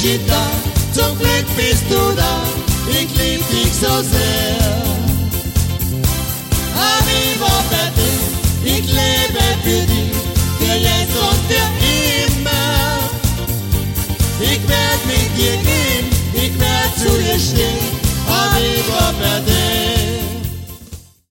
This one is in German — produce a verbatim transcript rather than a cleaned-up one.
Gitarre. Zum Glück bist du da, ich lieb dich so sehr.